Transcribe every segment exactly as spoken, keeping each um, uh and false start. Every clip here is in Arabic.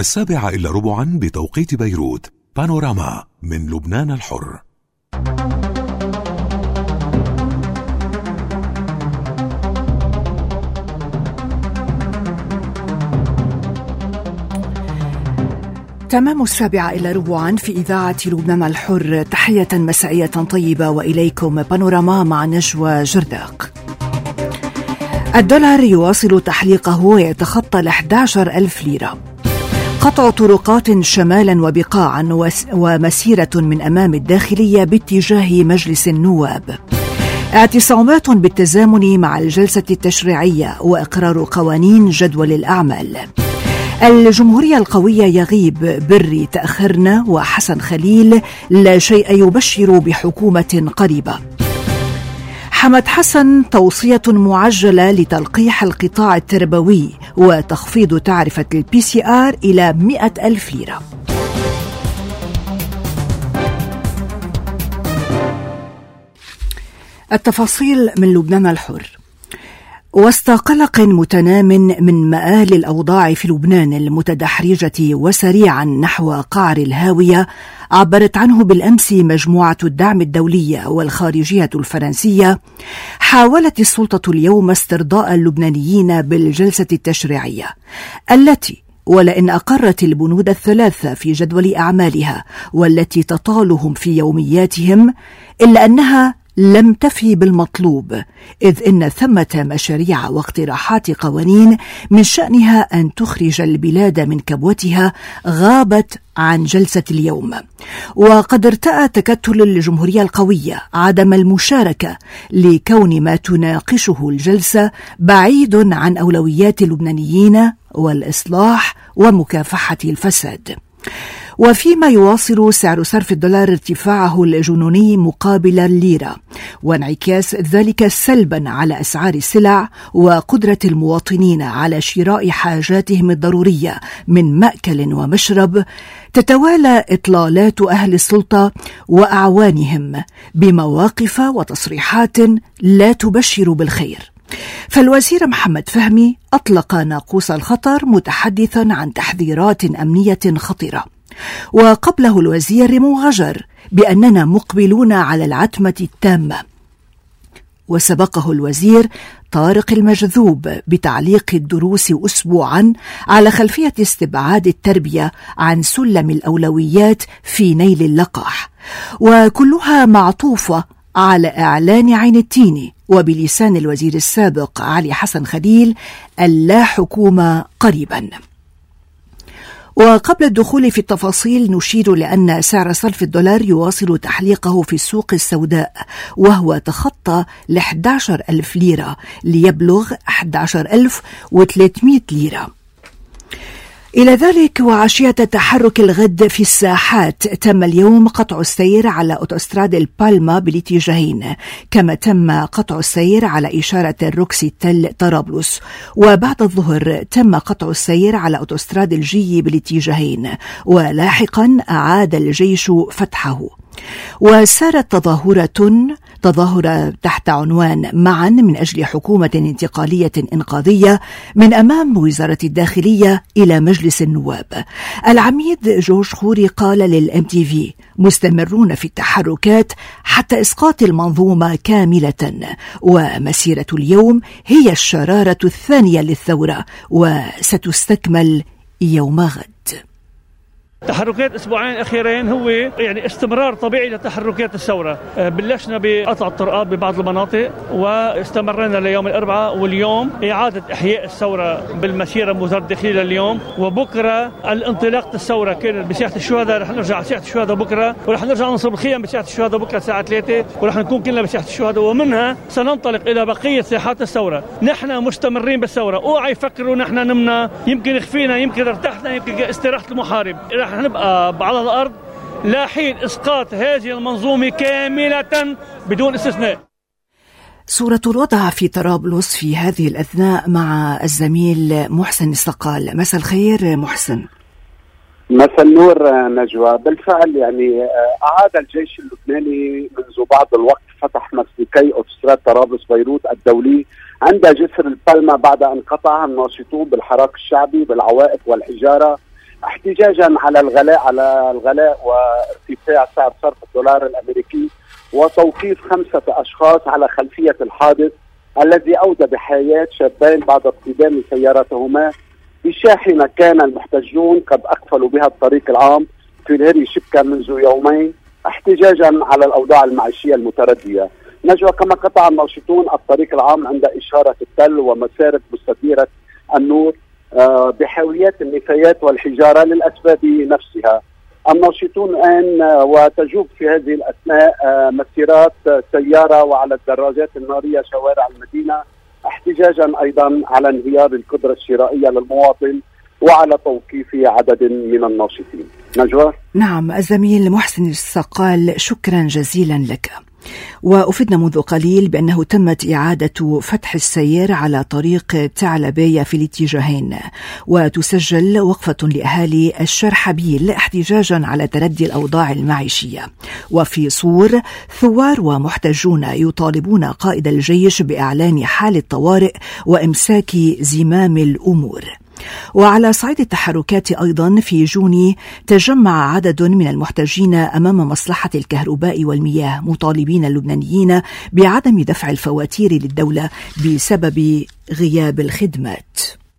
السابعة إلا ربعا بتوقيت بيروت. بانوراما من لبنان الحر. تمام السابعة إلى ربعا في إذاعة لبنان الحر. تحية مسائية طيبة وإليكم بانوراما مع نجوى جرداق. الدولار يواصل تحليقه ويتخطى الأحد عشر ألف ليرة. قطع طرقات شمالا وبقاعا ومسيرة من أمام الداخلية باتجاه مجلس النواب. اعتصامات بالتزامن مع الجلسة التشريعية وإقرار قوانين جدول الأعمال. الجمهورية القوية يغيب بري تأخرنا وحسن خليل لا شيء يبشر بحكومة قريبة. حمد حسن توصية معجلة لتلقيح القطاع التربوي وتخفيض تعرفة البي سي آر إلى مئة ألف ليرة. التفاصيل من لبنان الحر. وسط قلق متنام من مآل الأوضاع في لبنان المتدحرجة وسريعا نحو قعر الهاوية، عبرت عنه بالأمس مجموعة الدعم الدولية والخارجية الفرنسية. حاولت السلطة اليوم استرضاء اللبنانيين بالجلسة التشريعية التي ولئن أقرت البنود الثلاثة في جدول أعمالها والتي تطالهم في يومياتهم، إلا أنها لم تفي بالمطلوب، إذ إن ثمة مشاريع واقتراحات قوانين من شأنها أن تخرج البلاد من كبوتها غابت عن جلسة اليوم. وقد ارتأى تكتل الجمهورية القوية عدم المشاركة لكون ما تناقشه الجلسة بعيد عن أولويات اللبنانيين والإصلاح ومكافحة الفساد. وفيما يواصل سعر صرف الدولار ارتفاعه الجنوني مقابل الليرة، وانعكاس ذلك سلبا على أسعار السلع وقدرة المواطنين على شراء حاجاتهم الضرورية من مأكل ومشرب، تتوالى إطلالات أهل السلطة وأعوانهم بمواقف وتصريحات لا تبشر بالخير. فالوزير محمد فهمي أطلق ناقوس الخطر متحدثا عن تحذيرات أمنية خطيرة، وقبله الوزير مغجر بأننا مقبلون على العتمة التامة. وسبقه الوزير طارق المجذوب بتعليق الدروس أسبوعا على خلفية استبعاد التربية عن سلم الأولويات في نيل اللقاح، وكلها معطوفة على إعلان عين التين وبلسان الوزير السابق علي حسن خليل اللا حكومة قريبا. وقبل الدخول في التفاصيل نشير لأن سعر صرف الدولار يواصل تحليقه في السوق السوداء، وهو تخطى الأحد عشر ألف ليرة ليبلغ أحد عشر ألف وثلاثمئة ليرة. إلى ذلك وعشية تحرك الغد في الساحات، تم اليوم قطع السير على أوتوستراد البالما بالاتجاهين، كما تم قطع السير على إشارة الروكسي تل طرابلس، وبعد الظهر تم قطع السير على أوتوستراد الجي بالاتجاهين، ولاحقا أعاد الجيش فتحه. وسارت تظاهرة تظاهرة تحت عنوان معا من أجل حكومة انتقالية إنقاذية من أمام وزارة الداخلية إلى مجلس النواب. العميد جورج خوري قال للإم تي في: مستمرون في التحركات حتى إسقاط المنظومة كاملة، ومسيرة اليوم هي الشرارة الثانية للثورة وستستكمل يوم غد. تحركات اسبوعين اخيرين هو يعني استمرار طبيعي لتحركات الثوره. بلشنا بقطع الطرقات ببعض المناطق واستمرنا ليوم الاربعاء، واليوم اعاده احياء الثوره بالمسيره بوزاره الداخليه لليوم، وبكره الانطلاق الثوره كانت بساحه الشهداء. رح نرجع على ساحه الشهداء بكره، ورح نرجع ننصب الخيام بساحه الشهداء بكره الساعه ثلاثة، ورح نكون كلنا بساحه الشهداء، ومنها سننطلق الى بقيه ساحات الثوره. نحن مستمرين بالثوره، اوعى يفكروا نحن نمنا، يمكن خفينا، يمكن ارتحنا، يمكن استراحه المحارب. رح نبقى على الأرض لاحين إسقاط هذه المنظومة كاملة بدون استثناء. صورة الوضع في طرابلس في هذه الأثناء مع الزميل محسن الصقال. مساء الخير محسن. مساء النور نجوى. بالفعل يعني أعاد الجيش اللبناني منذ بعض الوقت فتح مسلكي أوتوستراد طرابلس بيروت الدولي عند جسر البالما بعد أن قطعها الناشطون بالحراك الشعبي بالعوائق والحجارة احتجاجا على الغلاء على الغلاء وارتفاع سعر صرف الدولار الامريكي، وتوقيف خمسه اشخاص على خلفيه الحادث الذي اودى بحياه شابين بعد اصطدام سيارتهما بشاحنه كان المحتجون قد اقفلوا بها الطريق العام في الهري شبكه منذ يومين، احتجاجا على الاوضاع المعيشيه المترديه. نجوى، كما قطع الناشطون الطريق العام عند اشاره التل ومسارة مستديره النور بحاويات النفايات والحجاره للاسباب نفسها. الناشطون الان وتجوب في هذه الاثناء مسيرات سياره وعلى الدراجات الناريه شوارع المدينه، احتجاجا ايضا على انهيار القدره الشرائيه للمواطن وعلى توقيف عدد من الناشطين. نجوى. نعم، الزميل محسن الصقال، شكرا جزيلا لك. وأفدنا منذ قليل بأنه تمت إعادة فتح السير على طريق تعلبية في الاتجاهين، وتسجل وقفة لأهالي الشرحبيل احتجاجا على تردي الأوضاع المعيشية. وفي صور، ثوار ومحتجون يطالبون قائد الجيش بإعلان حالة طوارئ وإمساك زمام الأمور. وعلى صعيد التحركات أيضا، في جوني تجمع عدد من المحتجين أمام مصلحة الكهرباء والمياه مطالبين اللبنانيين بعدم دفع الفواتير للدولة بسبب غياب الخدمات.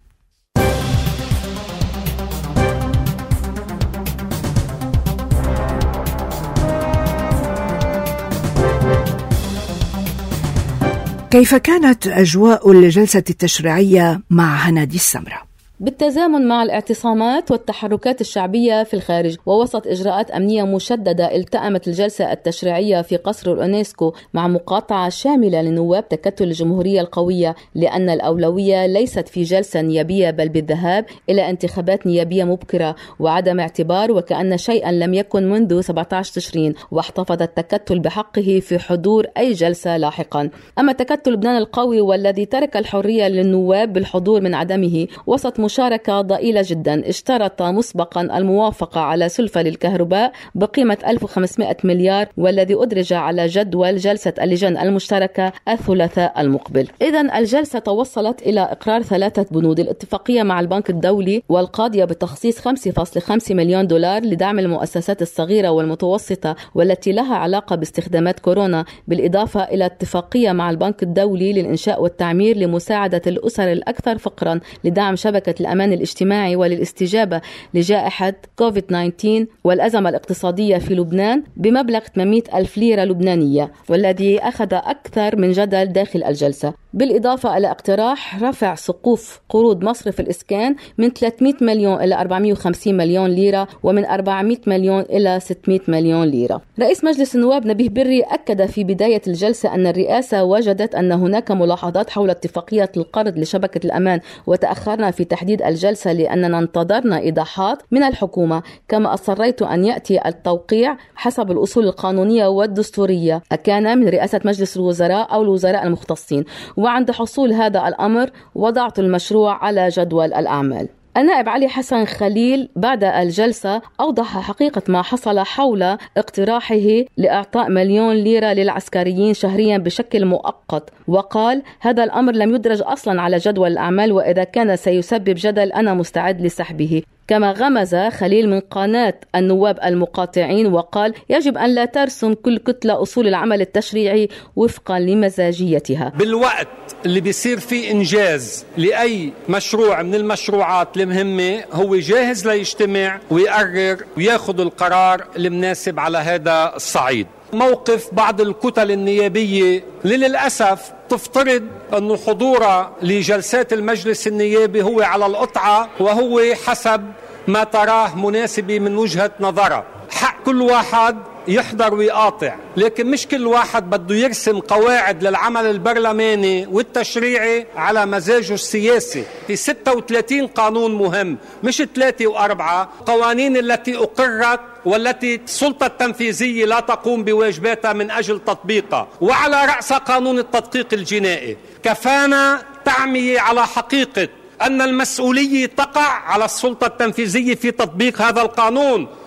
كيف كانت أجواء الجلسة التشريعية مع هنادي السمرة؟ بالتزامن مع الاعتصامات والتحركات الشعبية في الخارج ووسط إجراءات أمنية مشددة، التأمت الجلسة التشريعية في قصر الأونسكو مع مقاطعة شاملة لنواب تكتل الجمهورية القوية، لأن الأولوية ليست في جلسة نيابية بل بالذهاب إلى انتخابات نيابية مبكرة وعدم اعتبار وكأن شيئا لم يكن منذ سبعة عشر تشرين، واحتفظ التكتل بحقه في حضور أي جلسة لاحقا. أما تكتل لبنان القوي والذي ترك الحرية للنواب بالحضور من عدمه وسط مشاركة ضئيلة جدا، اشترط مسبقا الموافقة على سلفة للكهرباء بقيمة ألف وخمسمائة مليار، والذي أدرج على جدول جلسة اللجان المشتركة الثلاثاء المقبل. إذن الجلسة توصلت إلى إقرار ثلاثة بنود: الاتفاقية مع البنك الدولي والقاضية بتخصيص خمسة فاصلة خمسة مليون دولار لدعم المؤسسات الصغيرة والمتوسطة والتي لها علاقة باستخدامات كورونا، بالإضافة إلى اتفاقية مع البنك الدولي للإنشاء والتعمير لمساعدة الأسر الأكثر فقرا لدعم شبكة الأمان الاجتماعي وللاستجابة لجائحة كوفيد تسعة عشر والأزمة الاقتصادية في لبنان بمبلغ ثمانمائة ألف ليرة لبنانية، والذي أخذ أكثر من جدل داخل الجلسة. بالإضافة إلى اقتراح رفع سقوف قروض مصرف الإسكان من ثلاثمائة مليون إلى أربعمائة وخمسين مليون ليرة ومن أربعمائة مليون إلى ستمائة مليون ليرة. رئيس مجلس النواب نبيه بري أكد في بداية الجلسة أن الرئاسة وجدت أن هناك ملاحظات حول اتفاقية القرض لشبكة الأمان، وتأخرنا في تحديد الجلسة لأننا انتظرنا إيضاحات من الحكومة، كما أصريت أن يأتي التوقيع حسب الأصول القانونية والدستورية، أكان من رئاسة مجلس الوزراء أو الوزراء المختصين، وعند حصول هذا الأمر وضعت المشروع على جدول الأعمال. النائب علي حسن خليل بعد الجلسة أوضح حقيقة ما حصل حول اقتراحه لإعطاء مليون ليرة للعسكريين شهريا بشكل مؤقت، وقال هذا الأمر لم يدرج أصلا على جدول الأعمال، وإذا كان سيسبب جدل أنا مستعد لسحبه. كما غمز خليل من قناة النواب المقاطعين وقال يجب أن لا ترسم كل كتلة أصول العمل التشريعي وفقا لمزاجيتها. بالوقت اللي بيصير فيه إنجاز لأي مشروع من المشروعات المهمة هو جاهز ليجتمع ويقرر وياخذ القرار المناسب على هذا الصعيد. موقف بعض الكتل النيابية للأسف تفترض أن حضورها لجلسات المجلس النيابي هو على القطعة وهو حسب ما تراه مناسبة من وجهة نظرها. حق كل واحد يحضر ويقاطع، لكن مش كل واحد بده يرسم قواعد للعمل البرلماني والتشريعي على مزاجه السياسي. في ستة وثلاثين قانون مهم، مش ثلاثة وأربعة قوانين التي أقرت والتي السلطة التنفيذية لا تقوم بواجباتها من أجل تطبيقها، وعلى رأس قانون التدقيق الجنائي. كفانا تعمية على حقيقة أن المسؤولية تقع على السلطة التنفيذية في تطبيق هذا القانون،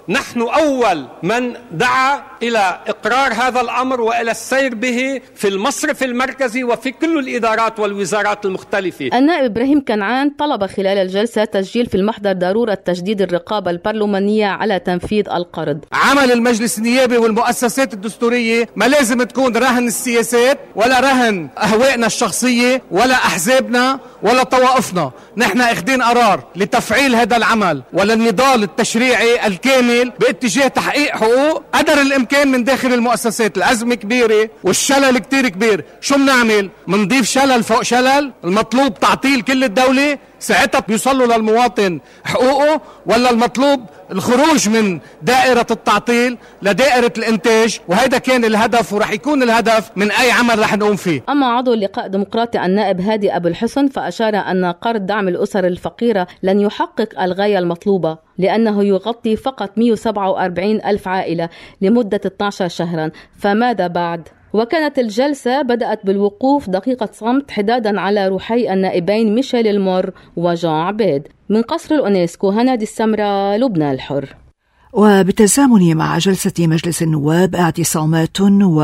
نحن أول من دعا إلى إقرار هذا الأمر وإلى السير به في المصرف المركزي وفي كل الإدارات والوزارات المختلفة. النائب إبراهيم كنعان طلب خلال الجلسة تسجيل في المحضر ضرورة تجديد الرقابة البرلمانية على تنفيذ القرض. عمل المجلس النيابي والمؤسسات الدستورية ما لازم تكون رهن السياسات ولا رهن أهوائنا الشخصية ولا أحزابنا ولا طوائفنا. نحن اخدين قرار لتفعيل هذا العمل وللنضال التشريعي الكامل باتجاه تحقيق حقوق قدر الامكان من داخل المؤسسات. الأزمة كبيرة والشلل كتير كبير. شو بنعمل؟ منضيف شلل فوق شلل؟ المطلوب تعطيل كل الدولة؟ ساعتها بيوصلوا للمواطن حقوقه، ولا المطلوب الخروج من دائرة التعطيل لدائرة الإنتاج؟ وهذا كان الهدف ورح يكون الهدف من أي عمل رح نقوم فيه. أما عضو اللقاء الديمقراطي النائب هادي أبو الحسن فأشار أن قرض دعم الأسر الفقيرة لن يحقق الغاية المطلوبة لأنه يغطي فقط مئة وسبعة وأربعين ألف عائلة لمدة اثني عشر شهرا، فماذا بعد؟ وكانت الجلسة بدأت بالوقوف دقيقة صمت حدادا على روحي النائبين ميشيل المور وجان عبيد. من قصر الأونسكو هنادي السمرة، لبنان الحر. وبالتزامن مع جلسة مجلس النواب اعتصامات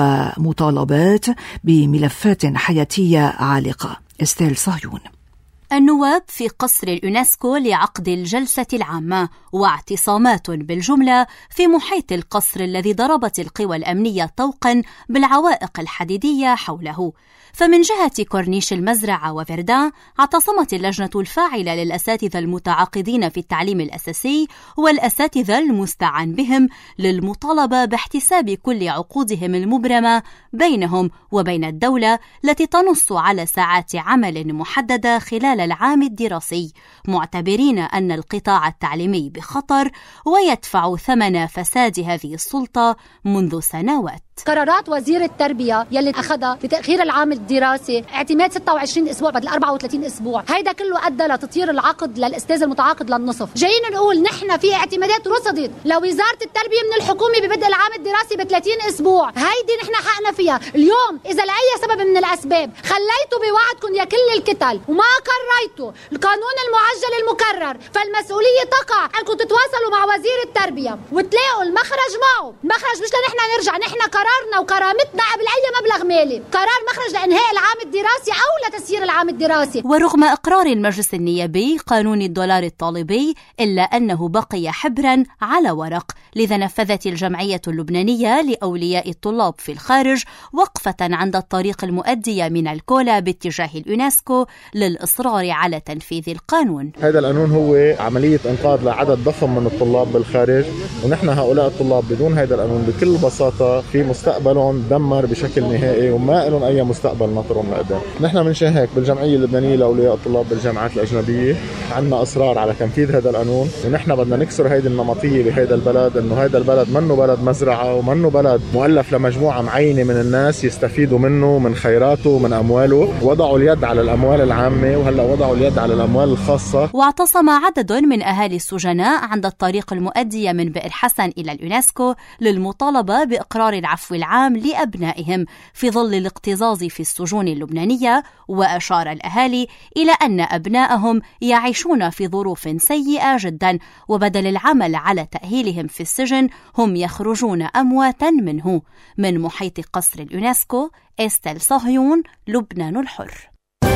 ومطالبات بملفات حياتية عالقة. استيل صهيون. النواب في قصر اليونسكو لعقد الجلسة العامة واعتصامات بالجملة في محيط القصر الذي ضربت القوى الأمنية طوقا بالعوائق الحديدية حوله. فمن جهة كورنيش المزرعة وفردان اعتصمت اللجنة الفاعلة للأساتذة المتعاقدين في التعليم الأساسي والأساتذة المستعان بهم للمطالبة باحتساب كل عقودهم المبرمة بينهم وبين الدولة التي تنص على ساعات عمل محددة خلال العام الدراسي، معتبرين أن القطاع التعليمي بخطر ويدفع ثمن فساد هذه السلطة منذ سنوات. قرارات وزير التربية يلي أخذها بتأخير العام الدراسي، اعتماد ستة وعشرين أسبوع بدل أربعة وثلاثين أسبوع، هيدا كله أدى لتطير العقد للأستاذ المتعاقد للنصف. جايين نقول نحن في اعتمادات رصدت لوزارة التربية من الحكومة ببدء العام الدراسي ب ثلاثين أسبوع، هيدي نحن حقنا فيها. اليوم إذا لأي سبب من الأسباب خليتوا بوعدكم يا كل الكتل وما قريتوا القانون المعجل المكرر، فالمسؤولية تقع أنكم تتواصلوا مع وزير التربية وتلاقوا المخرج معه. المخرج مش لنحن نرجع، نحن قرارنا وكرامتنا قبل أي مبلغ مالي، قرار مخرج لإنهاء العام الدراسي أو لتسيير العام الدراسي. ورغم إقرار المجلس النيابي قانون الدولار الطالبي إلا أنه بقي حبرا على ورق، لذا نفذت الجمعية اللبنانية لأولياء الطلاب في الخارج وقفة عند الطريق المؤدية من الكولا باتجاه اليونسكو للإصرار على تنفيذ القانون. هذا القانون هو عملية إنقاذ لعدد ضخم من الطلاب بالخارج، ونحن هؤلاء الطلاب بدون هذا القانون بكل بساطة في مستقبلهم دمر بشكل نهائي وما لهم أي مستقبل ناطرهم لقدام. نحن من شان هيك بالجمعية اللبنانية لأولياء الطلاب بالجامعات الأجنبية عندنا إصرار على تنفيذ هذا القانون، ونحن بدنا نكسر هيدي النمطية بهذا البلد، إنه هذا البلد منه بلد مزرعة ومنه بلد مؤلف لمجموعة معينة من الناس يستفيدوا منه من خيراته من أمواله. وضعوا اليد على الأموال العامة وهلا وضعوا اليد على الأموال الخاصة. واعتصم عدد من أهالي السجناء عند الطريق المؤدية من بئر حسن إلى اليونسكو للمطالبة بإقرار العفو العام لأبنائهم في ظل الاكتظاظ في السجون اللبنانية. وأشار الأهالي إلى أن أبنائهم يعيشون في ظروف سيئة جدا، وبدل العمل على تأهيلهم في السجن هم يخرجون أمواتا منه. من محيط قصر اليونسكو، استيل صهيون، لبنان الحر.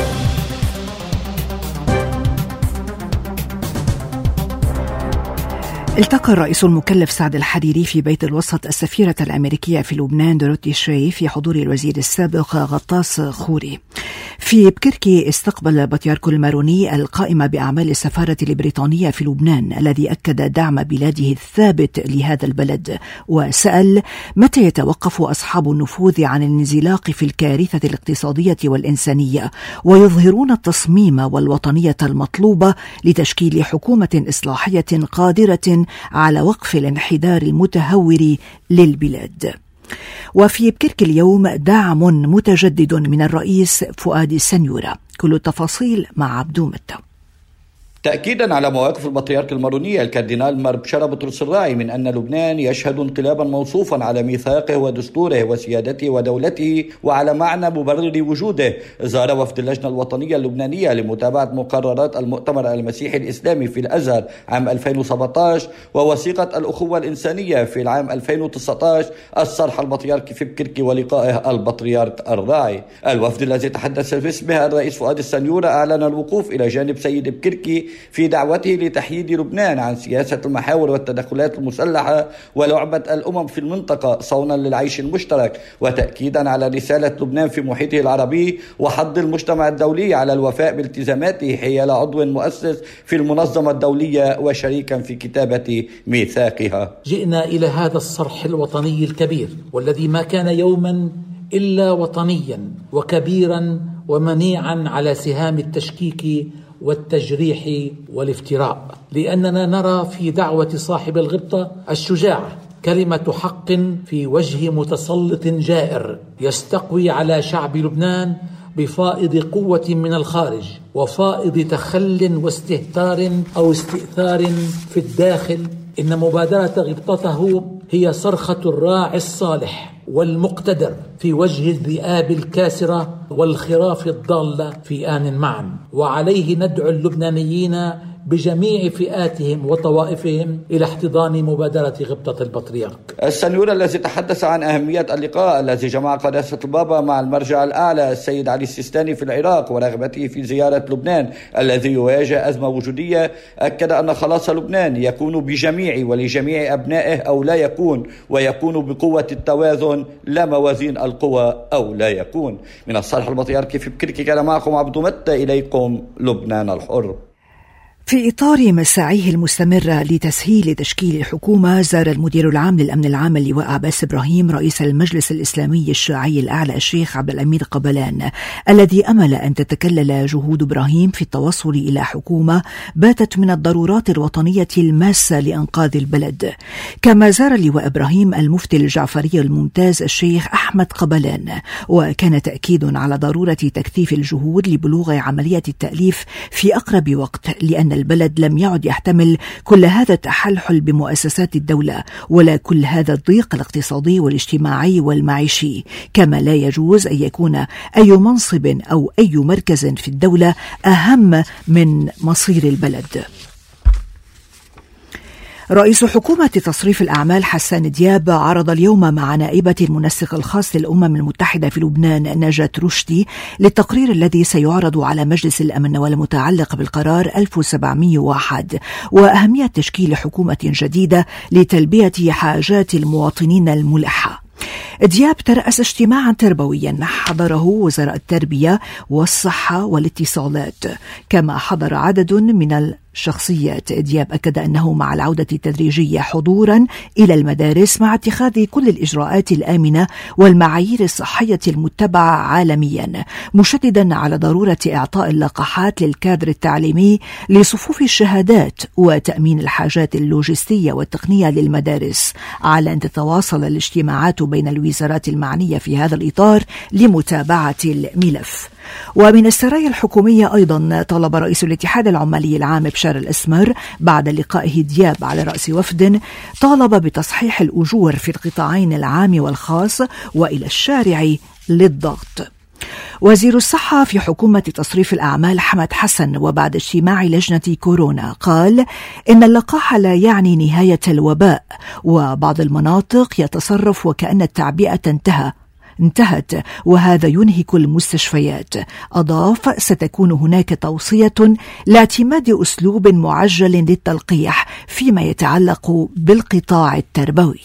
التقى الرئيس المكلف سعد الحريري في بيت الوسط السفيرة الأمريكية في لبنان دوروثي شري في حضور الوزير السابق غطاس خوري. في بكركي استقبل بطيارك الماروني القائمة بأعمال السفارة البريطانية في لبنان الذي أكد دعم بلاده الثابت لهذا البلد، وسأل متى يتوقف أصحاب النفوذ عن الانزلاق في الكارثة الاقتصادية والإنسانية ويظهرون التصميم والوطنية المطلوبة لتشكيل حكومة إصلاحية قادرة على وقف الانحدار المتهور للبلاد. وفي بكرك اليوم دعم متجدد من الرئيس فؤاد السنيورة. كل التفاصيل مع عبدو متى. تأكيدا على مواقف البطريرك المارونية الكاردينال مار بشارة بطرس الراعي من أن لبنان يشهد انقلابا موصوفا على ميثاقه ودستوره وسيادته ودولته وعلى معنى مبرر وجوده، زار وفد اللجنة الوطنية اللبنانية لمتابعة مقررات المؤتمر المسيحي الإسلامي في الأزهر عام ألفين وسبعة عشر ووثيقة الأخوة الإنسانية في العام ألفين وتسعة عشر الصرح البطريركي في بكركي ولقائه البطريرك الراعي. الوفد الذي تحدث باسمه الرئيس فؤاد السنيورة أعلن الوقوف إلى جانب سيد بكركي في دعوته لتحييد لبنان عن سياسة المحاور والتدخلات المسلحة ولعبة الأمم في المنطقة صونا للعيش المشترك، وتأكيدا على رسالة لبنان في محيطه العربي وحض المجتمع الدولي على الوفاء بالتزاماته حيال عضو مؤسس في المنظمة الدولية وشريكا في كتابة ميثاقها. جئنا إلى هذا الصرح الوطني الكبير والذي ما كان يوما إلا وطنيا وكبيرا ومنيعا على سهام التشكيك والتجريح والافتراء، لأننا نرى في دعوة صاحب الغبطة الشجاعة كلمة حق في وجه متسلط جائر يستقوي على شعب لبنان بفائض قوة من الخارج وفائض تخل واستهتار أو استئثار في الداخل. إن مبادرة غبطته هي صرخة الراعي الصالح والمقتدر في وجه الذئاب الكاسرة والخراف الضالة في آن معا، وعليه ندعو اللبنانيين بجميع فئاتهم وطوائفهم إلى احتضان مبادرة غبطة البطريرك. السنيور الذي تحدث عن أهمية اللقاء الذي جمع قداسة البابا مع المرجع الأعلى السيد علي السيستاني في العراق ورغبته في زيارة لبنان الذي يواجه أزمة وجودية، أكد أن خلاص لبنان يكون بجميع ولجميع أبنائه أو لا يكون، ويكون بقوة التوازن لا موازين القوى أو لا يكون. من الصالح البطريركي في بكركي كان معكم عبد متى، إليكم لبنان الحر. في إطار مساعيه المستمرة لتسهيل تشكيل الحكومة، زار المدير العام للأمن العام اللواء عباس إبراهيم رئيس المجلس الإسلامي الشيعي الأعلى الشيخ عبد الأمير قبلان، الذي أمل أن تتكلل جهود إبراهيم في التوصل إلى حكومة باتت من الضرورات الوطنية الماسة لإنقاذ البلد. كما زار اللواء إبراهيم المفتي الجعفري الممتاز الشيخ أحمد قبلان، وكان تأكيد على ضرورة تكثيف الجهود لبلوغ عملية التأليف في أقرب وقت، لأن البلد لم يعد يحتمل كل هذا التحلحل بمؤسسات الدولة ولا كل هذا الضيق الاقتصادي والاجتماعي والمعيشي، كما لا يجوز أن يكون أي منصب أو أي مركز في الدولة أهم من مصير البلد. رئيس حكومة تصريف الأعمال حسان دياب عرض اليوم مع نائبة المنسق الخاص للأمم المتحدة في لبنان نجاة رشدي للتقرير الذي سيعرض على مجلس الأمن والمتعلق بالقرار ألف وسبعمئة وواحد وأهمية تشكيل حكومة جديدة لتلبية حاجات المواطنين الملحة. دياب ترأس اجتماعا تربويا حضره وزراء التربية والصحة والاتصالات، كما حضر عدد من الشخصيات. دياب أكد أنه مع العودة التدريجية حضورا إلى المدارس مع اتخاذ كل الإجراءات الآمنة والمعايير الصحية المتبعة عالميا، مشددا على ضرورة إعطاء اللقاحات للكادر التعليمي لصفوف الشهادات وتأمين الحاجات اللوجستية والتقنية للمدارس، على أن تتواصل الاجتماعات بين الوزارات المعنية في هذا الإطار لمتابعة الملف. ومن السرايا الحكومية أيضا طلب رئيس الاتحاد العمالي العام بشار الأسمر بعد لقائه دياب على رأس وفد طالب بتصحيح الأجور في القطاعين العام والخاص وإلى الشارع للضغط. وزير الصحة في حكومة تصريف الأعمال حمد حسن وبعد اجتماع لجنة كورونا قال إن اللقاح لا يعني نهاية الوباء، وبعض المناطق يتصرف وكأن التعبئة انتهى انتهت وهذا ينهك المستشفيات. أضاف ستكون هناك توصية لاعتماد أسلوب معجل للتلقيح فيما يتعلق بالقطاع التربوي.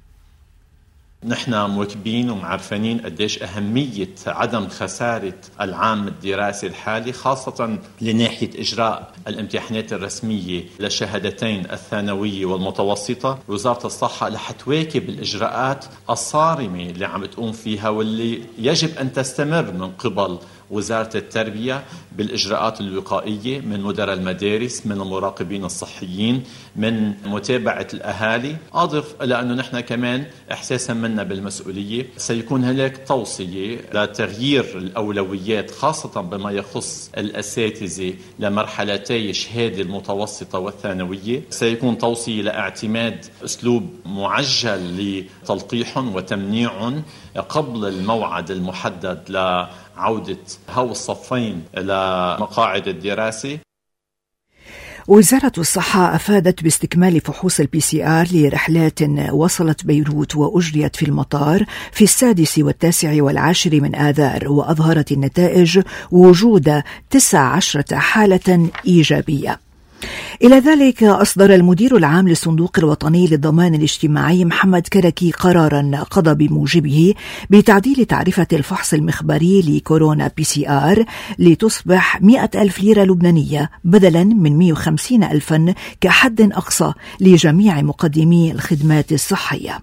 نحن مواكبين ومعرفانين قديش أهمية عدم خسارة العام الدراسي الحالي، خاصة لناحية إجراء الامتحانات الرسمية للشهادتين الثانوية والمتوسطة. وزارة الصحة رح تواكب الإجراءات الصارمة اللي عم تقوم فيها واللي يجب أن تستمر من قبل وزارة التربية بالإجراءات الوقائية من مدراء المدارس، من المراقبين الصحيين، من متابعة الأهالي. أضف إلى أنه نحن كمان إحساسا منا بالمسؤولية سيكون هناك توصية لتغيير الأولويات خاصة بما يخص الأساتذة لمرحلتي الشهادة المتوسطة والثانوية. سيكون توصية لاعتماد أسلوب معجل لتلقيحهم وتمنيعهم قبل الموعد المحدد لعودة هو الصفين إلى مقاعد الدراسة. وزارة الصحة أفادت باستكمال فحوص البي سي آر لرحلات وصلت بيروت وأجريت في المطار في السادس والتاسع والعاشر من آذار، وأظهرت النتائج وجود تسع عشرة حالة إيجابية. إلى ذلك أصدر المدير العام للصندوق الوطني للضمان الاجتماعي محمد كركي قراراً قضى بموجبه بتعديل تعرفة الفحص المخبري لكورونا بي سي آر لتصبح مئة ألف ليرة لبنانية بدلاً من مئة وخمسين ألفاً كحد أقصى لجميع مقدمي الخدمات الصحية.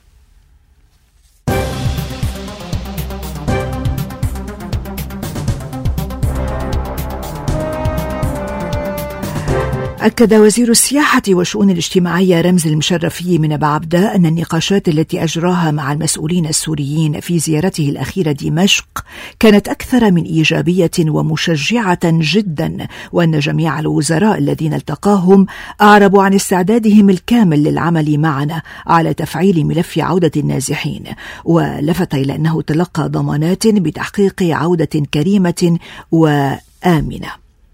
أكد وزير السياحة والشؤون الاجتماعية رمز المشرفي من أبا عبدة أن النقاشات التي أجراها مع المسؤولين السوريين في زيارته الأخيرة دمشق كانت أكثر من إيجابية ومشجعة جدا، وأن جميع الوزراء الذين التقاهم أعربوا عن استعدادهم الكامل للعمل معنا على تفعيل ملف عودة النازحين، ولفت إلى أنه تلقى ضمانات بتحقيق عودة كريمة وآمنة.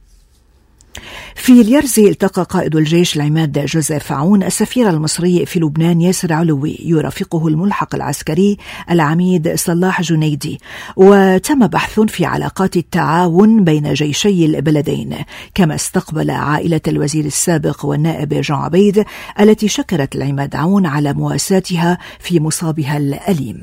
في اليرزي التقى قائد الجيش العماد جوزيف عون السفير المصري في لبنان ياسر علوي، يرافقه الملحق العسكري العميد صلاح جنيدي، وتم بحث في علاقات التعاون بين جيشي البلدين، كما استقبل عائلة الوزير السابق والنائب جان عبيد التي شكرت العماد عون على مواساتها في مصابها الأليم.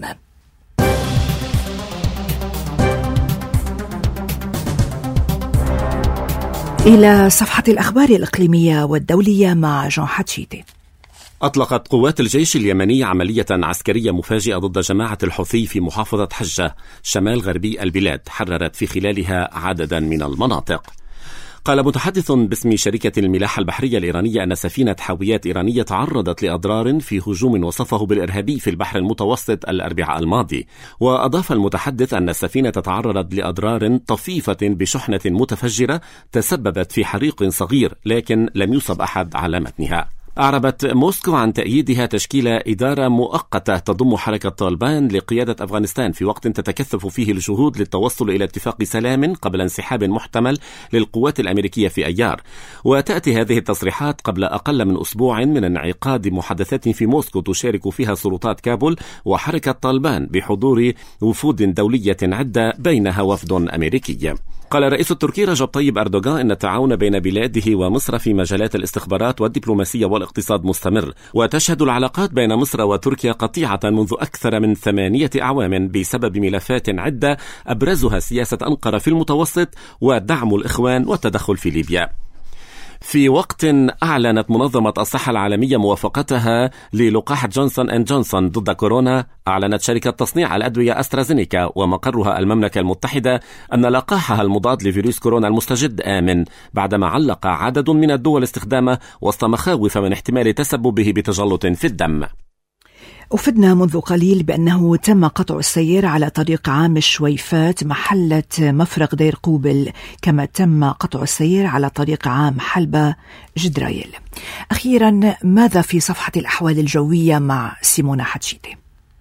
إلى صفحة الأخبار الإقليمية والدولية مع جون حتشيتي. أطلقت قوات الجيش اليمني عملية عسكرية مفاجئة ضد جماعة الحوثي في محافظة حجة شمال غربي البلاد، حررت في خلالها عددا من المناطق. قال متحدث باسم شركة الملاحة البحرية الإيرانية أن سفينة حاويات إيرانية تعرضت لأضرار في هجوم وصفه بالإرهابي في البحر المتوسط الأربعاء الماضي. وأضاف المتحدث أن السفينة تعرضت لأضرار طفيفة بشحنة متفجرة تسببت في حريق صغير، لكن لم يصب أحد على متنها. أعربت موسكو عن تأييدها تشكيل إدارة مؤقتة تضم حركة طالبان لقيادة أفغانستان في وقت تتكثف فيه الجهود للتوصل إلى اتفاق سلام قبل انسحاب محتمل للقوات الأمريكية في أيار. وتأتي هذه التصريحات قبل أقل من أسبوع من انعقاد محادثات في موسكو تشارك فيها سلطات كابول وحركة طالبان بحضور وفود دولية عدة بينها وفد أمريكي. قال الرئيس التركي رجب طيب أردوغان أن التعاون بين بلاده ومصر في مجالات الاستخبارات والدبلوماسية والاقتصاد مستمر، وتشهد العلاقات بين مصر وتركيا قطيعة منذ أكثر من ثمانية أعوام بسبب ملفات عدة أبرزها سياسة أنقرة في المتوسط ودعم الإخوان والتدخل في ليبيا. في وقت أعلنت منظمة الصحة العالمية موافقتها للقاح جونسون أند جونسون ضد كورونا، أعلنت شركة تصنيع الأدوية أسترازينيكا ومقرها المملكة المتحدة أن لقاحها المضاد لفيروس كورونا المستجد آمن، بعدما علق عدد من الدول استخدامه وسط مخاوف من احتمال تسببه بتجلط في الدم. أفدنا منذ قليل بأنه تم قطع السير على طريق عام الشويفات محلة مفرق دير قوبل، كما تم قطع السير على طريق عام حلبة جدرايل. أخيرا، ماذا في صفحة الأحوال الجوية مع سيمونا حتشيتي؟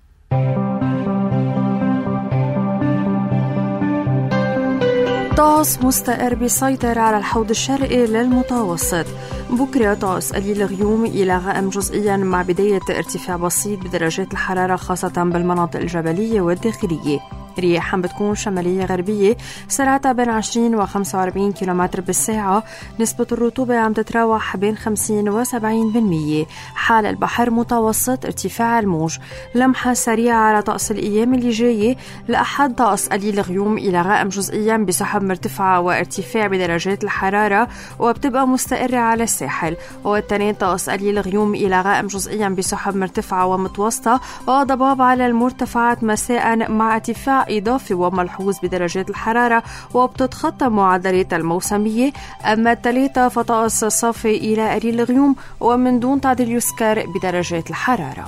طقس مستقر بيسيطر على الحوض الشرقي للمتوسط. بكرة طقس قليل غيوم إلى غائم جزئيا مع بداية ارتفاع بسيط بدرجات الحرارة خاصة بالمناطق الجبلية والداخلية. رياح عم بتكون شمالية غربية سرعتها بين عشرين وخمسة وأربعين كيلومتر بالساعة. نسبة الرطوبة عم تتراوح بين خمسين وسبعين بالمية. حال البحر متوسط ارتفاع الموج. لمحة سريعة على طقس الأيام اللي جاية. لأحد طقس قليل غيوم إلى غائم جزئيا بسحب مرتفعة وارتفاع بدرجات الحرارة وبتبقى مستقرة على الساحل. والتنين طقس قليل غيوم إلى غائم جزئيا بسحب مرتفعة ومتوسطة وضباب على المرتفعات مساء مع ارتفاع ارتفاع إضافي وملحوظ بدرجات الحرارة وبتتخطى معدلات الموسمية. أما الثلاثة فطقس صافي إلى قليل الغيوم ومن دون تعديل يسكر بدرجات الحرارة.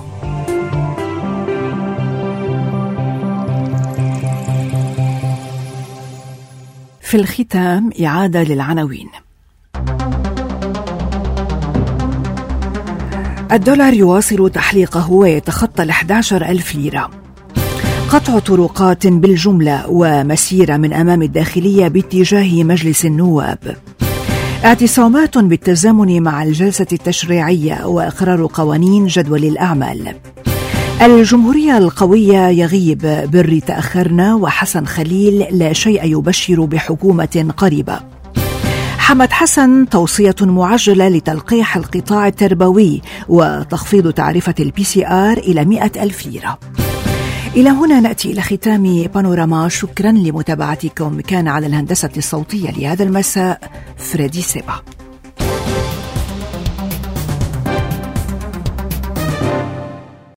في الختام إعادة للعناوين. الدولار يواصل تحليقه ويتخطى الأحد عشر ألف ليرة. قطع طرقات بالجملة ومسيرة من أمام الداخلية باتجاه مجلس النواب. اعتصامات بالتزامن مع الجلسة التشريعية وإقرار قوانين جدول الأعمال. الجمهورية القوية يغيب، بري تأخرنا، وحسن خليل لا شيء يبشر بحكومة قريبة. حمد حسن توصية معجلة لتلقيح القطاع التربوي وتخفيض تعرفة البي سي آر إلى مئة ألف ليرة. إلى هنا نأتي إلى ختام بانوراما. شكرا لمتابعتكم. كان على الهندسة الصوتية لهذا المساء فريدي سيبا.